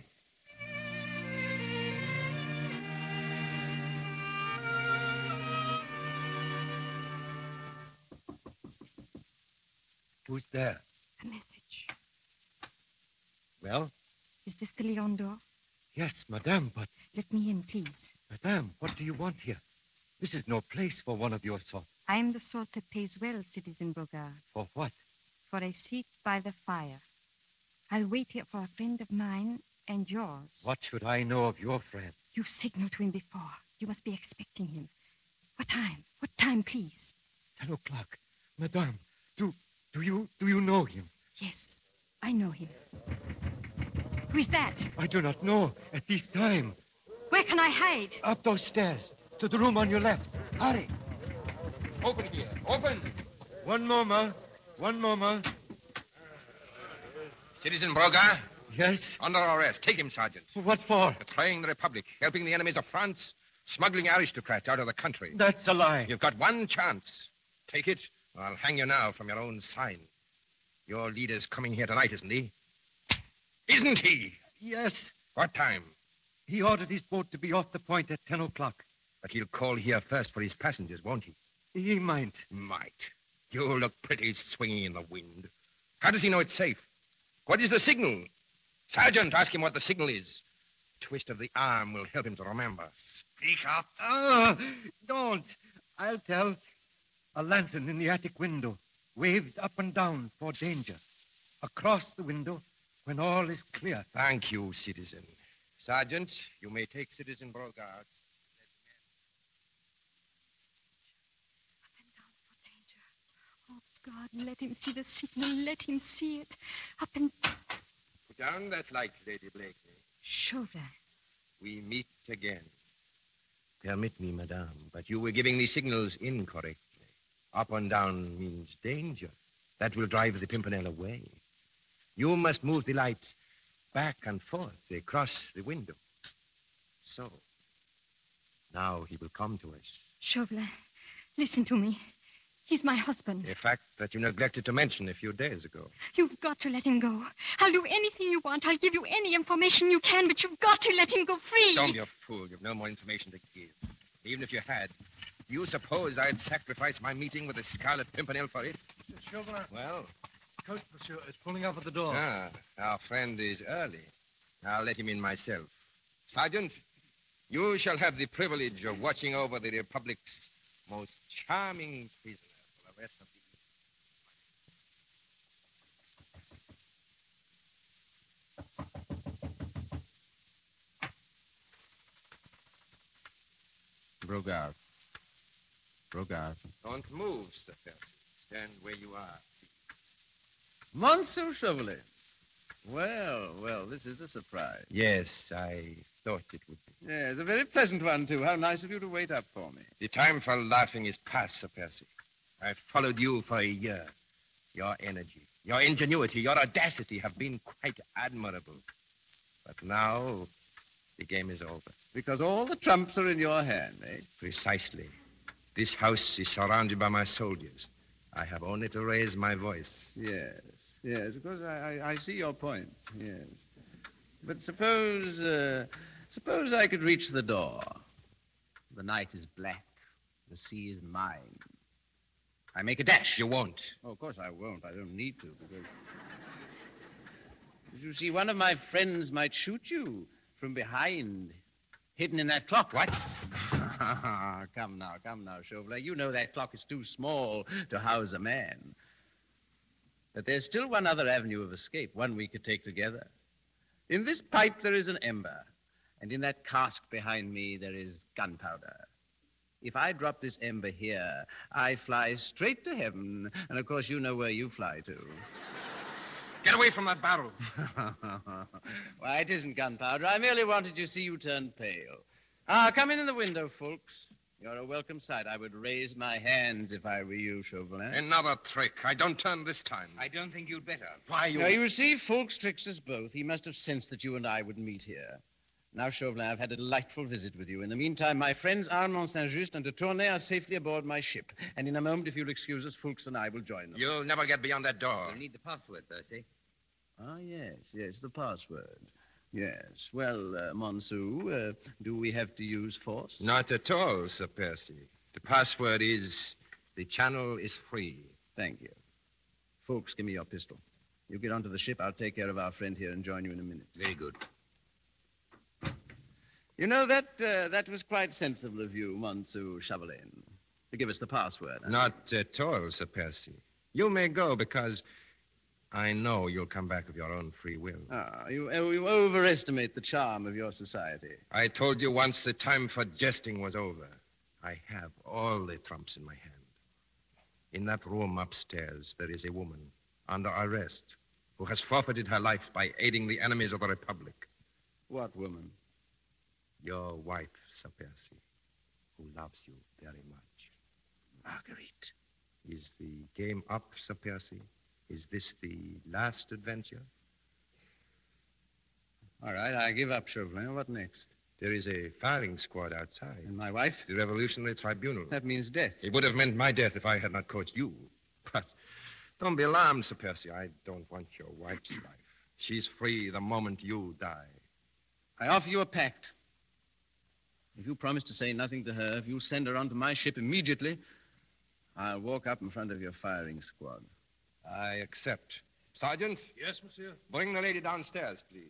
Who's there? A message. Well? Is this the Lion d'Or? Yes, madame, but... Let me in, please. Madame, what do you want here? This is no place for one of your sort. I am the sort that pays well, Citizen Brogard. For what? For a seat by the fire. I'll wait here for a friend of mine and yours. What should I know of your friend? You signaled to him before. You must be expecting him. What time? What time, please? Ten o'clock. Madame, do... Do you... Do you know him? Yes, I know him. Who is that? I do not know at this time. Where can I hide? Up those stairs. To the room on your left. Hurry. Open here. Open. One moment. One moment. Citizen Brogard? Yes? Under arrest. Take him, Sergeant. What for? Betraying the Republic, helping the enemies of France, smuggling aristocrats out of the country. That's a lie. You've got one chance. Take it, or I'll hang you now from your own sign. Your leader's coming here tonight, isn't he? Isn't he? Yes. What time? He ordered his boat to be off the point at ten o'clock. But he'll call here first for his passengers, won't he? He might. Might. You look pretty swingy in the wind. How does he know it's safe? What is the signal? Sergeant, ask him what the signal is. Twist of the arm will help him to remember. Speak up. Oh, don't. I'll tell. A lantern in the attic window, waved up and down for danger. Across the window, when all is clear. Thank you, citizen. Sergeant, you may take Citizen Brogard's. Oh, God, let him see the signal. Let him see it. Up and... Put down that light, Lady Blakeney. Chauvelin. We meet again. Permit me, madame, but you were giving the signals incorrectly. Up and down means danger. That will drive the Pimpernel away. You must move the lights back and forth across the window. So. Now he will come to us. Chauvelin, listen to me. He's my husband. A fact that you neglected to mention a few days ago. You've got to let him go. I'll do anything you want. I'll give you any information you can, but you've got to let him go free. Don't be a fool. You've no more information to give. Even if you had, do you suppose I'd sacrifice my meeting with the Scarlet Pimpernel for it? Monsieur Chauvelin. Well? Coach, monsieur, is pulling up at the door. Ah, our friend is early. I'll let him in myself. Sergeant, you shall have the privilege of watching over the Republic's most charming prisoner for the rest of the Brogard. Brogard. Don't move, Sir Percy. Stand where you are, please. Monsieur Chauvelin. Well, well, this is a surprise. Yes, I thought it would be. Yes, a very pleasant one, too. How nice of you to wait up for me. The time for laughing is past, Sir Percy. I've followed you for a year. Your energy, your ingenuity, your audacity have been quite admirable. But now, the game is over. Because all the trumps are in your hand, eh? Precisely. This house is surrounded by my soldiers. I have only to raise my voice. Yes, yes, of course, I, I, I see your point, yes. But suppose, uh, suppose I could reach the door. The night is black. The sea is mine. I make a dash. You won't. Oh, of course I won't. I don't need to, because... You see, one of my friends might shoot you from behind, hidden in that clock. What? Come now, come now, Chauvelin. You know that clock is too small to house a man. But there's still one other avenue of escape, one we could take together. In this pipe there is an ember, and in that cask behind me there is gunpowder. If I drop this ember here, I fly straight to heaven, and of course you know where you fly to. Get away from that barrel. Why, it isn't gunpowder. I merely wanted to see you turn pale. Ah, come in in the window, folks. You're a welcome sight. I would raise my hands if I were you, Chauvelin. Another trick. I don't turn this time. I don't think you'd better. Why, you... Now, you see, Fulks tricks us both. He must have sensed that you and I would meet here. Now, Chauvelin, I've had a delightful visit with you. In the meantime, my friends Armand Saint-Just and de Tournay are safely aboard my ship. And in a moment, if you'll excuse us, Fulks and I will join them. You'll never get beyond that door. You'll need the password, Percy. Ah, yes, yes, the password. Yes. Well, uh, Monsieur, uh, do we have to use force? Not at all, Sir Percy. The password is, the channel is free. Thank you. Folks, give me your pistol. You get onto the ship. I'll take care of our friend here and join you in a minute. Very good. You know, that uh, that was quite sensible of you, Monsieur Chauvelin, to give us the password. Huh? Not at all, Sir Percy. You may go because I know you'll come back of your own free will. Ah, you, uh, you overestimate the charm of your society. I told you once the time for jesting was over. I have all the trumps in my hand. In that room upstairs, there is a woman under arrest who has forfeited her life by aiding the enemies of the Republic. What woman? Your wife, Sir Percy, who loves you very much. Marguerite. Is the game up, Sir Percy? Is this the last adventure? All right, I give up, Chauvelin. What next? There is a firing squad outside. And my wife? The Revolutionary Tribunal. That means death. It would have meant my death if I had not caught you. But don't be alarmed, Sir Percy. I don't want your wife's life. She's free the moment you die. I offer you a pact. If you promise to say nothing to her, if you'll send her onto my ship immediately, I'll walk up in front of your firing squad. I accept. Sergeant? Yes, monsieur? Bring the lady downstairs, please.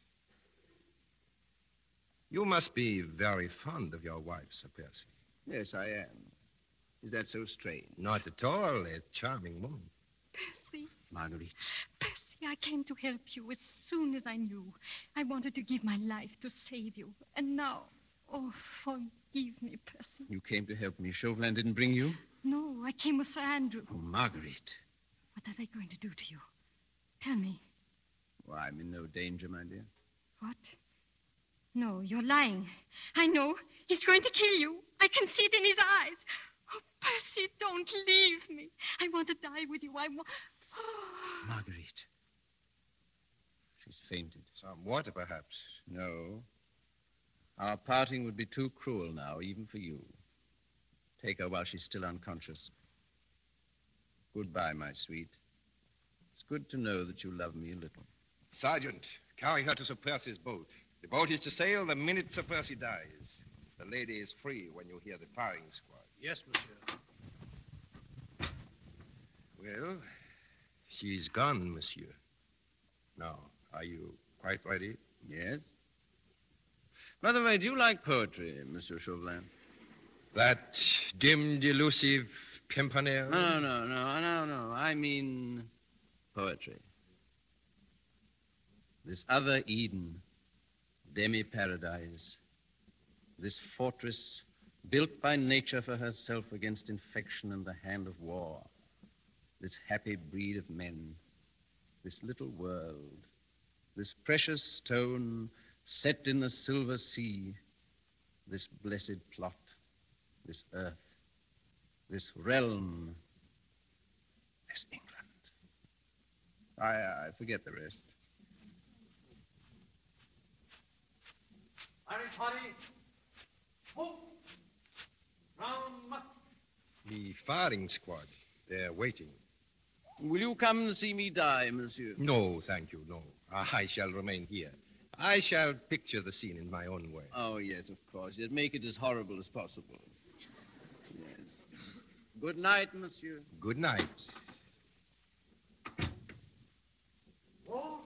You must be very fond of your wife, Sir Percy. Yes, I am. Is that so strange? Not at all. A charming woman. Percy. Marguerite. Percy, I came to help you as soon as I knew. I wanted to give my life to save you. And now, oh, forgive me, Percy. You came to help me. Chauvelin didn't bring you? No, I came with Sir Andrew. Oh, Marguerite. What are they going to do to you? Tell me. Well, I'm in no danger, my dear. What? No, you're lying. I know. He's going to kill you. I can see it in his eyes. Oh, Percy, don't leave me. I want to die with you. I want... Oh. Marguerite. She's fainted. Some water, perhaps. No. Our parting would be too cruel now, even for you. Take her while she's still unconscious. Goodbye, my sweet. It's good to know that you love me a little. Sergeant, carry her to Sir Percy's boat. The boat is to sail the minute Sir Percy dies. The lady is free when you hear the firing squad. Yes, monsieur. Well, she's gone, monsieur. Now, are you quite ready? Yes. By the way, do you like poetry, Monsieur Chauvelin? That dim, delusive Pimpernel? No, no, no, no, no. I mean poetry. This other Eden, demi-paradise, this fortress built by nature for herself against infection and the hand of war, this happy breed of men, this little world, this precious stone set in the silver sea, this blessed plot, this earth, this realm, this England. I, I forget the rest. Irish party. Move. Round muck. The firing squad. They're waiting. Will you come and see me die, monsieur? No, thank you, no. I shall remain here. I shall picture the scene in my own way. Oh, yes, of course. Yes, make it as horrible as possible. Yes. Good night, monsieur. Good night. Move.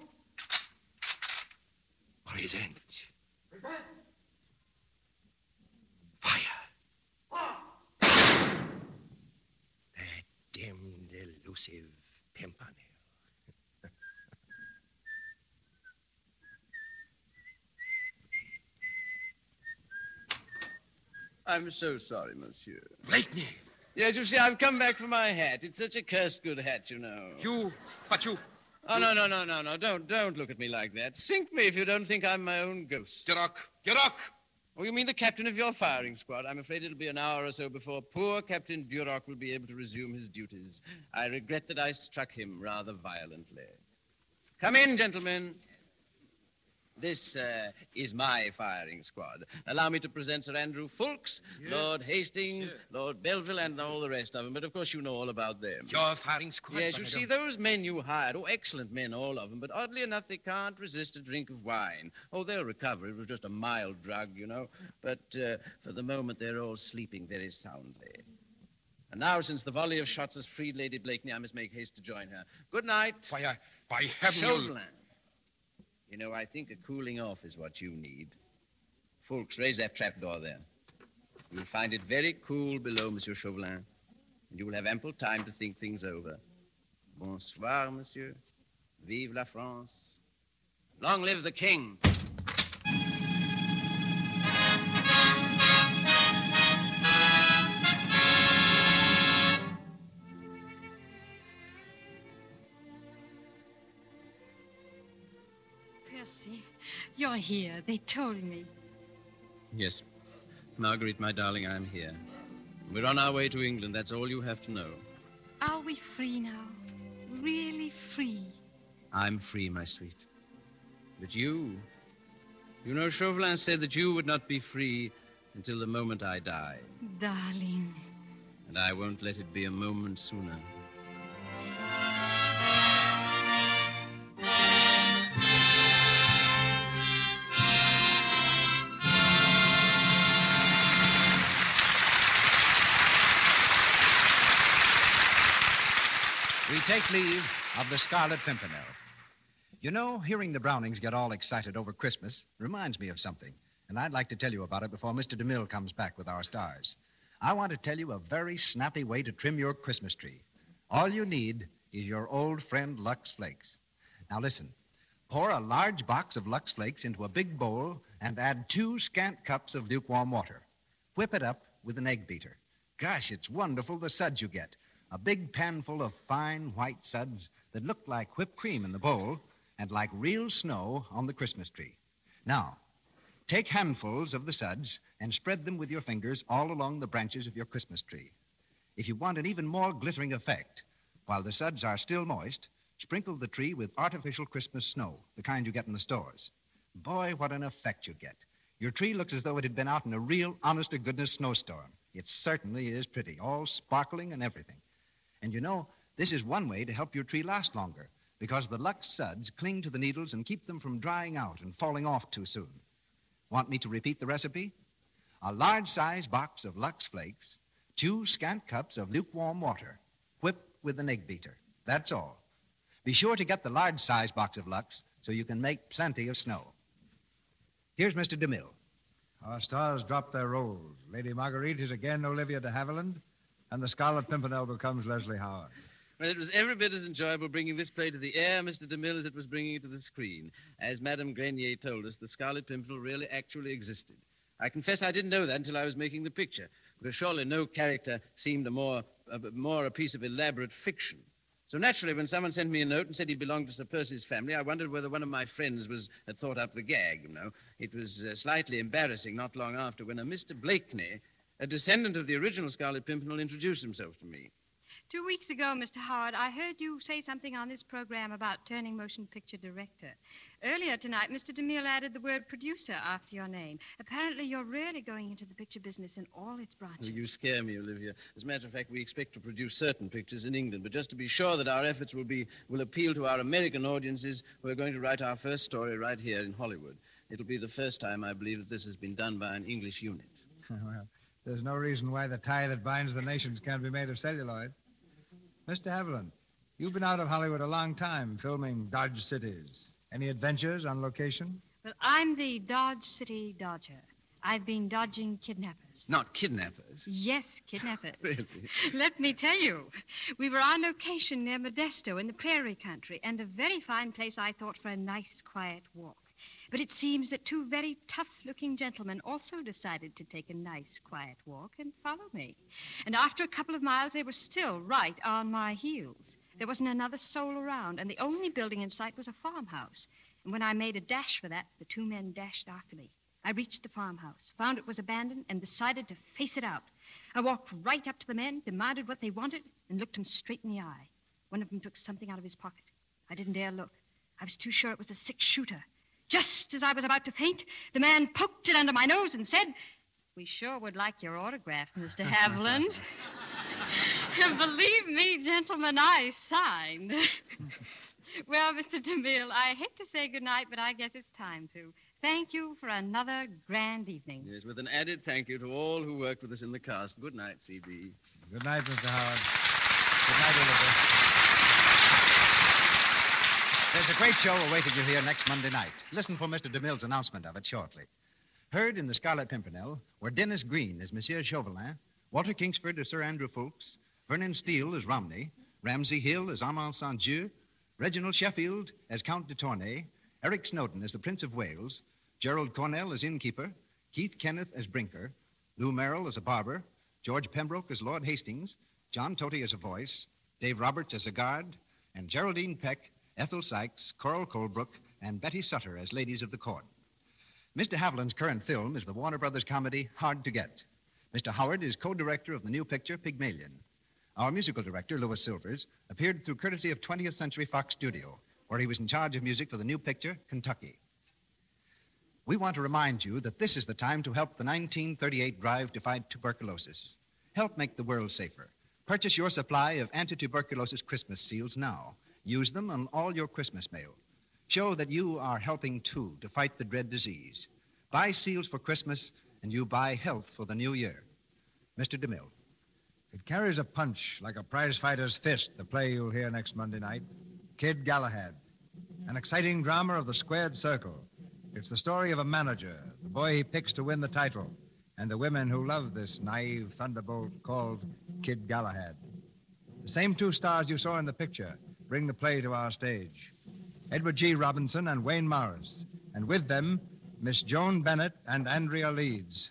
Present. Present. Fire. Fire. That damned elusive Pimpernel. I'm so sorry, monsieur. Blakeney! Yes, you see, I've come back for my hat. It's such a cursed good hat, you know. You, but you... Oh, no, no, no, no, no. Don't, don't look at me like that. Sink me if you don't think I'm my own ghost. Duroc! Duroc! Oh, you mean the captain of your firing squad? I'm afraid it'll be an hour or so before poor Captain Duroc will be able to resume his duties. I regret that I struck him rather violently. Come in, gentlemen. This uh, is my firing squad. Allow me to present Sir Andrew Fulks, Yes. Lord Hastings, Yes. Lord Belleville, and all the rest of them. But, of course, you know all about them. Your firing squad? Yes, but you I see, don't- those men you hired, oh, excellent men, all of them, but oddly enough, they can't resist a drink of wine. Oh, they'll recover. It was just a mild drug, you know. But uh, for the moment, they're all sleeping very soundly. And now, since the volley of shots has freed Lady Blakeney, I must make haste to join her. Good night. By, by heaven, you'll- Chauvelin. You know, I think a cooling off is what you need. Fulks, raise that trapdoor there. You'll find it very cool below, Monsieur Chauvelin, and you will have ample time to think things over. Bonsoir, monsieur. Vive la France. Long live the king. Percy, you're here. They told me. Yes. Marguerite, my darling, I'm here. We're on our way to England. That's all you have to know. Are we free now? Really free? I'm free, my sweet. But you... You know, Chauvelin said that you would not be free until the moment I die. Darling. And I won't let it be a moment sooner. We take leave of the Scarlet Pimpernel. You know, hearing the Brownings get all excited over Christmas reminds me of something, and I'd like to tell you about it before Mister DeMille comes back with our stars. I want to tell you a very snappy way to trim your Christmas tree. All you need is your old friend Lux Flakes. Now listen, pour a large box of Lux Flakes into a big bowl and add two scant cups of lukewarm water. Whip it up with an egg beater. Gosh, it's wonderful the suds you get. A big pan full of fine white suds that look like whipped cream in the bowl and like real snow on the Christmas tree. Now, take handfuls of the suds and spread them with your fingers all along the branches of your Christmas tree. If you want an even more glittering effect, while the suds are still moist, sprinkle the tree with artificial Christmas snow, the kind you get in the stores. Boy, what an effect you get. Your tree looks as though it had been out in a real, honest-to-goodness snowstorm. It certainly is pretty, all sparkling and everything. And you know, this is one way to help your tree last longer, because the Lux suds cling to the needles and keep them from drying out and falling off too soon. Want me to repeat the recipe? A large-sized box of Lux Flakes, two scant cups of lukewarm water, whipped with an egg beater. That's all. Be sure to get the large-sized box of Lux so you can make plenty of snow. Here's Mister DeMille. Our stars drop their roles. Lady Marguerite is again Olivia de Havilland, and the Scarlet Pimpernel becomes Leslie Howard. Well, it was every bit as enjoyable bringing this play to the air, Mister DeMille, as it was bringing it to the screen. As Madame Grenier told us, the Scarlet Pimpernel really actually existed. I confess I didn't know that until I was making the picture, because surely no character seemed a more, a, more a piece of elaborate fiction. So naturally, when someone sent me a note and said he belonged to Sir Percy's family, I wondered whether one of my friends was had thought up the gag, you know. It was uh, slightly embarrassing not long after when a Mister Blakeney, a descendant of the original Scarlet Pimpernel, introduced himself to me. Two weeks ago, Mister Howard, I heard you say something on this program about turning motion picture director. Earlier tonight, Mister DeMille added the word producer after your name. Apparently, you're really going into the picture business in all its branches. Oh, you scare me, Olivia. As a matter of fact, we expect to produce certain pictures in England, but just to be sure that our efforts will be will appeal to our American audiences, we're going to write our first story right here in Hollywood. It'll be the first time, I believe, that this has been done by an English unit. Well, there's no reason why the tie that binds the nations can't be made of celluloid. Mister Haviland, you've been out of Hollywood a long time, filming Dodge Cities. Any adventures on location? Well, I'm the Dodge City Dodger. I've been dodging kidnappers. Not kidnappers. Yes, kidnappers. Really? Let me tell you, we were on location near Modesto in the prairie country, and a very fine place, I thought, for a nice, quiet walk. But it seems that two very tough-looking gentlemen also decided to take a nice, quiet walk and follow me. And after a couple of miles, they were still right on my heels. There wasn't another soul around, and the only building in sight was a farmhouse. And when I made a dash for that, the two men dashed after me. I reached the farmhouse, found it was abandoned, and decided to face it out. I walked right up to the men, demanded what they wanted, and looked them straight in the eye. One of them took something out of his pocket. I didn't dare look. I was too sure it was a six-shooter. Just as I was about to faint, the man poked it under my nose and said, "We sure would like your autograph, Mister Haviland." And believe me, gentlemen, I signed. Well, Mister DeMille, I hate to say goodnight, but I guess it's time to. Thank you for another grand evening. Yes, with an added thank you to all who worked with us in the cast. Good night, C B. Good night, Mister Howard. Good night, Olivia. There's a great show awaiting you here next Monday night. Listen for Mister DeMille's announcement of it shortly. Heard in The Scarlet Pimpernel were Dennis Green as Monsieur Chauvelin, Walter Kingsford as Sir Andrew Ffoulkes, Vernon Steele as Romney, Ramsay Hill as Armand Saint-Dieu, Reginald Sheffield as Count de Tournay, Eric Snowden as the Prince of Wales, Gerald Cornell as innkeeper, Keith Kenneth as Brinker, Lou Merrill as a barber, George Pembroke as Lord Hastings, John Toty as a voice, Dave Roberts as a guard, and Geraldine Peck, Ethel Sykes, Coral Colebrook, and Betty Sutter as ladies of the court. Mister Haviland's current film is the Warner Brothers comedy Hard to Get. Mister Howard is co-director of the new picture Pygmalion. Our musical director, Louis Silvers, appeared through courtesy of twentieth Century Fox Studio, where he was in charge of music for the new picture Kentucky. We want to remind you that this is the time to help the nineteen thirty-eight drive to fight tuberculosis. Help make the world safer. Purchase your supply of anti-tuberculosis Christmas seals now. Use them on all your Christmas mail. Show that you are helping, too, to fight the dread disease. Buy seals for Christmas, and you buy health for the new year. Mister DeMille. It carries a punch like a prize fighter's fist, the play you'll hear next Monday night. Kid Galahad. An exciting drama of the squared circle. It's the story of a manager, the boy he picks to win the title, and the women who love this naive thunderbolt called Kid Galahad. The same two stars you saw in the picture bring the play to our stage. Edward G. Robinson and Wayne Morris, and with them, Miss Joan Bennett and Andrea Leeds.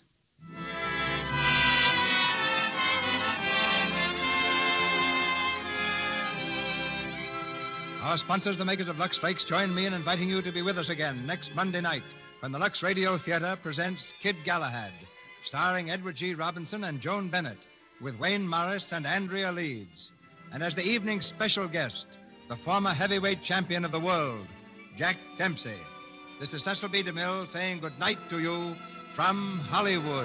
Our sponsors, the makers of Lux Flakes, join me in inviting you to be with us again next Monday night when the Lux Radio Theater presents Kid Galahad, starring Edward G. Robinson and Joan Bennett, with Wayne Morris and Andrea Leeds. And as the evening's special guest, the former heavyweight champion of the world, Jack Dempsey. This is Cecil B. DeMille saying good night to you from Hollywood.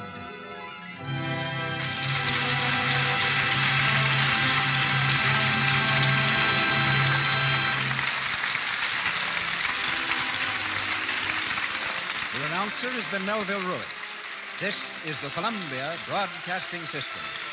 The announcer has been Melville Ruick. This is the Columbia Broadcasting System.